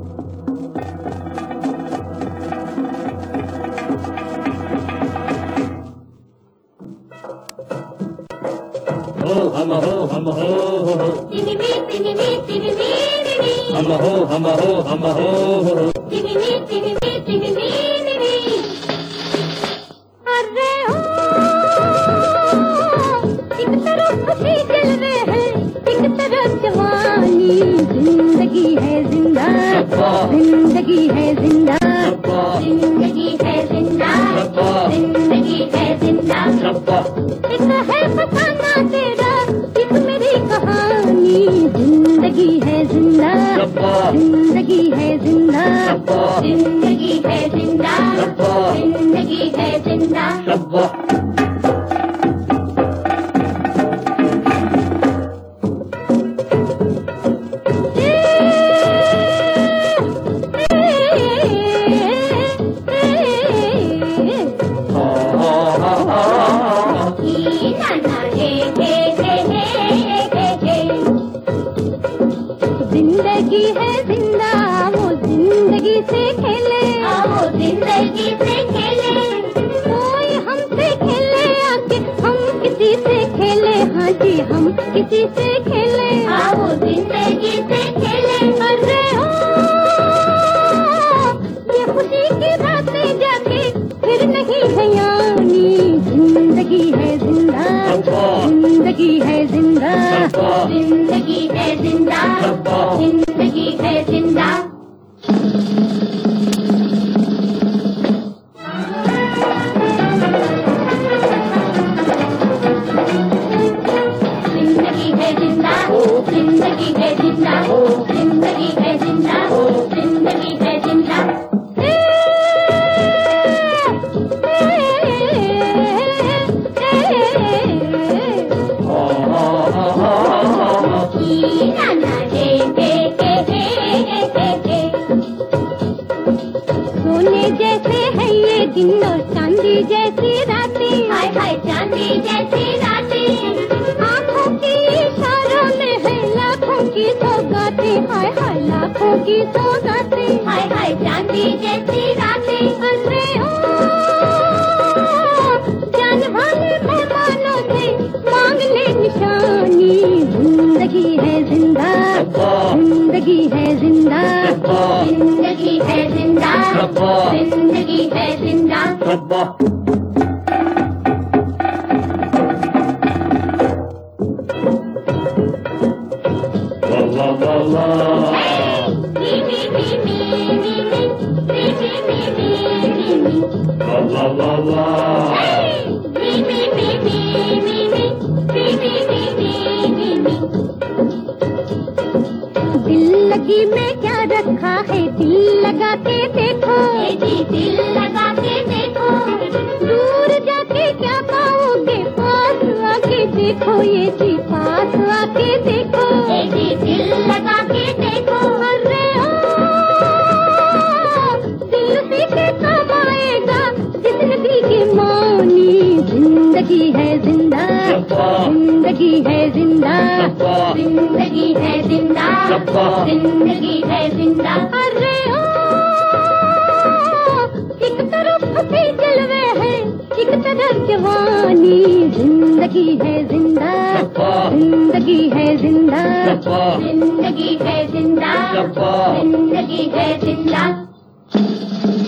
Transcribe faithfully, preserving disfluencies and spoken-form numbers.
हम हो हम हो हम हो हम हो हम हो अरे ओ एक तरफ खुशी जलवे है, एक तरफ जवानी, जिंदगी है जिंदा, जिंदगी है जिंदा, जिंदगी है जिंदा, जिंदगी है जिंदा। एक है फसाना तेरा, एक मेरी कहानी, जिंदगी है जिंदा, जिंदगी है जिंदा, जिंदगी है जिंदा, जिंदगी है जिंदा। जिंदगी है जिंदा, वो जिंदगी से खेले, वो जिंदगी से खेले, कोई हमसे खेले आके हम किसी से खेले, हाँ जी हम किसी से खेले, वो जिंदगी से खेले। अरे ओ ये खुशी की रातें जाके फिर नहीं है यानी, जिंदगी है जिंदा, जिंदगी है जिंदा, जिंदगी है जिंदा, जिंदगी है जिंदा। जिंदगी है जिंदा, जिंदगी है जिंदा, जिंदगी है जिंदा, जिंदगी है जिंदा। सोने जैसे है ये दिन और चांदी जैसी रातें, हाय हाय चांदी जैसी रातें, आँखों की इशारों में है लाखों की सौगातें, हाय हाय लाखों की सौगातें, हाय हाय चांदी जैसी रातें। अरे ओ जान वाले मेहमानों से मांग ले निशानी, जिंदगी है जिंदा, जिंदगी है जिंदा, जिंदगी है जिंदा, जिंदगी है जिंदा। दिल लगी में क्या रखा है, दिल लगा के देखो, दिल लगा के देखो, दूर जाके क्या पाओगे, पास आके देखो, ये जी पास आके देखो, ये जी दिल लगा के देखो। अरे ओ दिल से के कब आएगा जिंदगी की मौनी, जिंदगी है जिंदा, जिंदगी है जिंदा, जिंदगी है जिंदा, जिंदगी है जिंदा। अरे ओ एक तरफ खुशी जलवे है, एक तरफ जवानी, जिंदगी है जिंदा, जिंदगी है जिंदा, जिंदगी है जिंदा, जिंदगी है जिंदा।